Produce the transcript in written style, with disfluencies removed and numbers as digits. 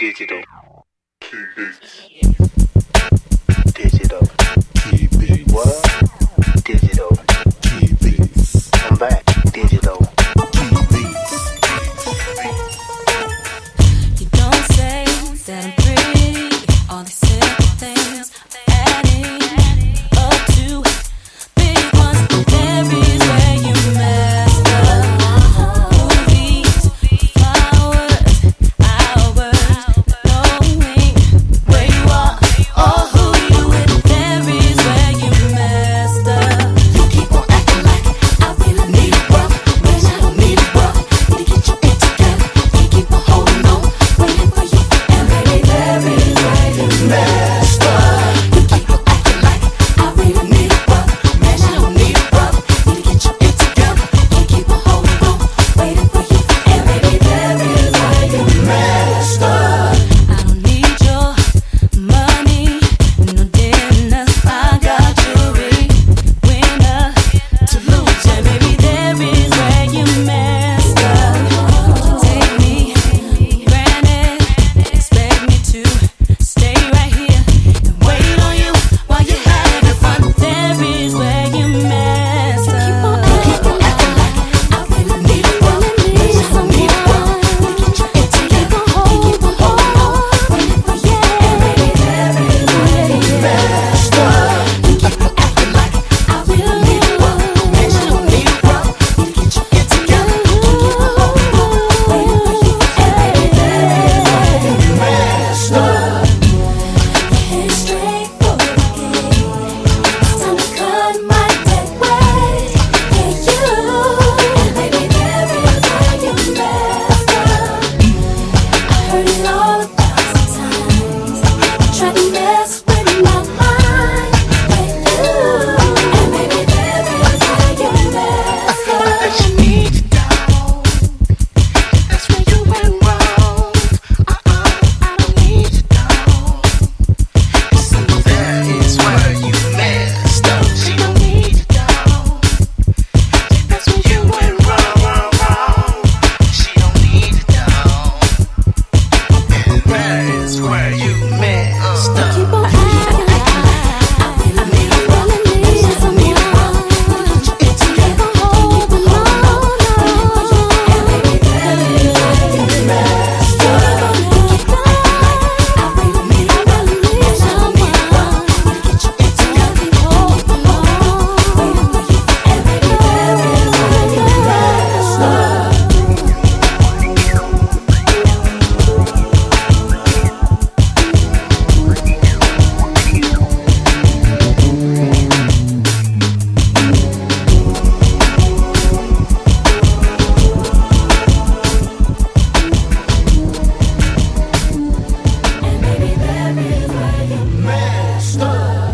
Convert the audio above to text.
Digital. Digital. What? Digital. I'm back. Digital. You don't say that I'm pretty. All these simple things adding up to big ones. There is where you messed up. Movies, flowers, hours, knowing where you are or who you with. There is where you messed up. You keep on acting like I really need a bruh, when I don't need a bruh. Need to get your it together. You keep on holding on, waiting for you, and baby, there is where you messed up. You keep on acting like I really need a bruh, when I don't need a bruh. Need to get your it together. You keep on holding on, waiting for you, and baby, there is where you messed up. I don't need your money, no dinners. I got jewelry, winner to lose, and baby, there is where you messed up. You take me for granted, expect me to stay right here and wait on you while you're having fun. There is where you messed up. You keep on acting like I really need a bruh, when I don't need a bruh. Need to get your it together. You keep on holding on, waiting for you, and baby, there is where you messed up. You keep on acting like I really need a bruh, when I don't need a bruh. Need to get your it together. You keep on holding on, waiting for you, and baby, there is where you messed up. Head straight for the gate. It's time to cut my dead weight. Yeah, you. And baby, there is where you messed up. I heard it all 1,000 times. You tried to mess with my mind. Yeah, you. And baby, there is where you messed up. That you need to go. That's where you went wrong. I don't need to know. So that is where you messed up. She don't need to go. That's where you went wrong. She don't need to know. And that is where you messed up. Keep on acting like I really need a bruh, when I don't need a bruh. Need to get your it together. You keep on holding on, waiting for you, and baby, there is where you messed up. You keep on acting like I really need a bruh, when I don't need a bruh. Need to get your it together. You keep on holding on, waiting for you, and baby, there is where you messed up. And baby, there is where you messed up.